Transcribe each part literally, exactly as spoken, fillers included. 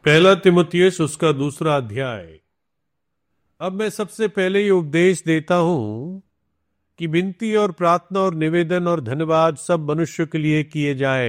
पहला तिमुथियुस उसका दूसरा अध्याय। अब मैं सबसे पहले ये उपदेश देता हूं कि विनती और प्रार्थना और निवेदन और धन्यवाद सब मनुष्य के लिए किए जाए,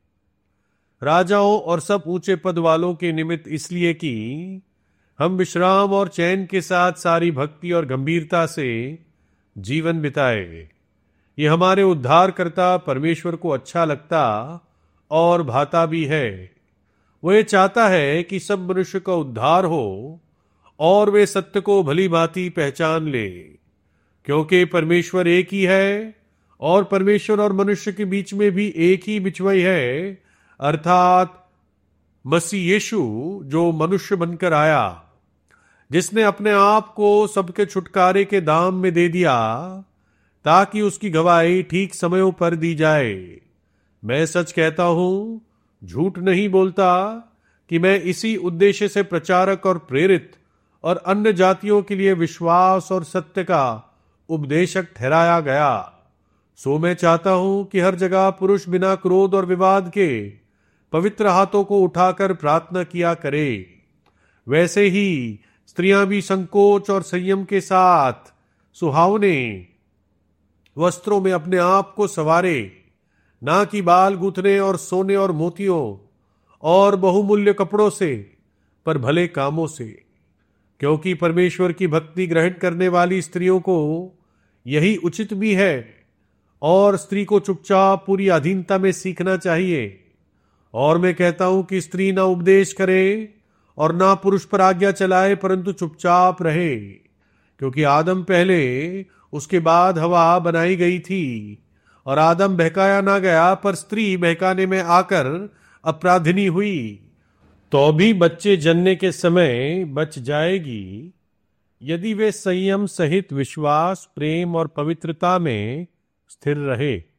राजाओं और सब ऊंचे पद वालों के निमित्त, इसलिए कि हम विश्राम और चैन के साथ सारी भक्ति और गंभीरता से जीवन बिताए। ये हमारे उद्धारकर्ता परमेश्वर को अच्छा लगता और भाता भी है। वो ये चाहता है कि सब मनुष्य का उद्धार हो और वे सत्य को भली भांति पहचान ले, क्योंकि परमेश्वर एक ही है और परमेश्वर और मनुष्य के बीच में भी एक ही बिचवई है, अर्थात मसीह यीशु, जो मनुष्य बनकर आया, जिसने अपने आप को सबके छुटकारे के दाम में दे दिया ताकि उसकी गवाही ठीक समयों पर दी जाए। मैं सच कहता हूं, झूठ नहीं बोलता, कि मैं इसी उद्देश्य से प्रचारक और प्रेरित और अन्य जातियों के लिए विश्वास और सत्य का उपदेशक ठहराया गया। सो मैं चाहता हूं कि हर जगह पुरुष बिना क्रोध और विवाद के पवित्र हाथों को उठाकर प्रार्थना किया करे। वैसे ही स्त्रियां भी संकोच और संयम के साथ सुहावने वस्त्रों में अपने आप को संवारे, ना कि बाल गूंथने और सोने और मोतियों और बहुमूल्य कपड़ों से, पर भले कामों से, क्योंकि परमेश्वर की भक्ति ग्रहण करने वाली स्त्रियों को यही उचित भी है। और स्त्री को चुपचाप पूरी अधीनता में सीखना चाहिए। और मैं कहता हूं कि स्त्री ना उपदेश करे और ना पुरुष पर आज्ञा चलाए, परंतु चुपचाप रहे, क्योंकि आदम पहले, उसके बाद हवा बनाई गई थी। और आदम बहकाया ना गया, पर स्त्री बहकाने में आकर अपराधिनी हुई। तो भी बच्चे जन्ने के समय बच जाएगी, यदि वे संयम सहित विश्वास, प्रेम और पवित्रता में स्थिर रहे।